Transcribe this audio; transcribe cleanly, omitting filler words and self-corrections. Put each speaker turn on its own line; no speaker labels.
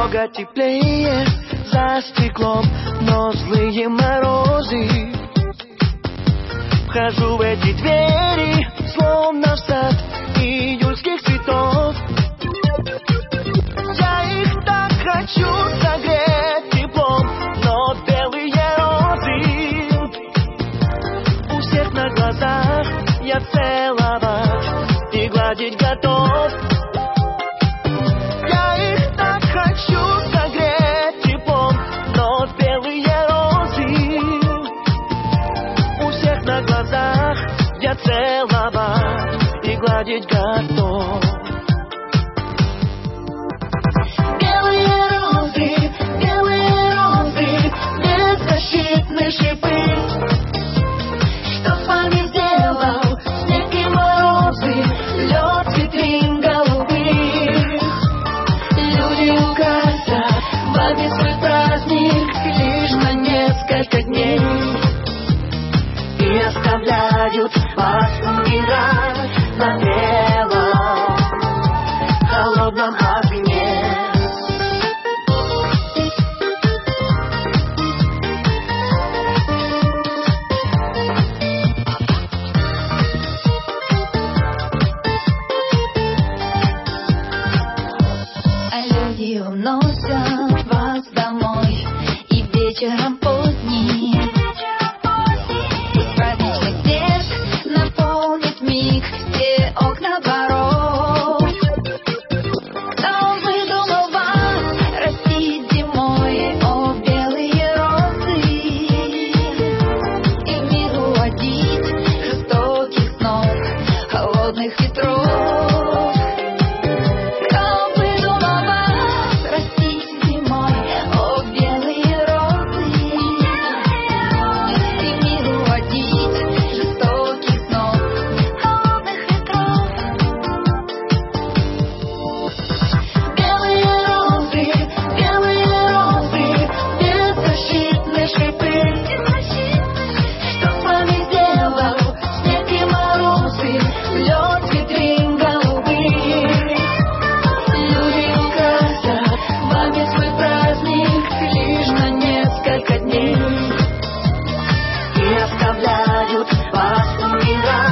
Немного теплее за стеклом, но злые морозы. Вхожу в эти двери, словно в сад июльских цветов. Я их так хочу согреть теплом, но белые розы у всех на глазах. Я целовать и гладить готов. Я их так хочу согреть теплом, но белые розы у всех на глазах. Я целовать и гладить готов. Белые розы, беззащитные шипы. Что с вами сделал снег и морозы, лед витрин голубых? Люди угасят в огне свой праздник лишь на несколько дней и оставляют вас умирать на белом холодном огне.
Люди уносят вас домой, и вечером поздним праздничный снег наполнит миг все окна дворов. Кто выдумал вас растить зимой, о белые розы, и в мир уводить жестоких снов, холодных ветров?
И оставляют вас умирать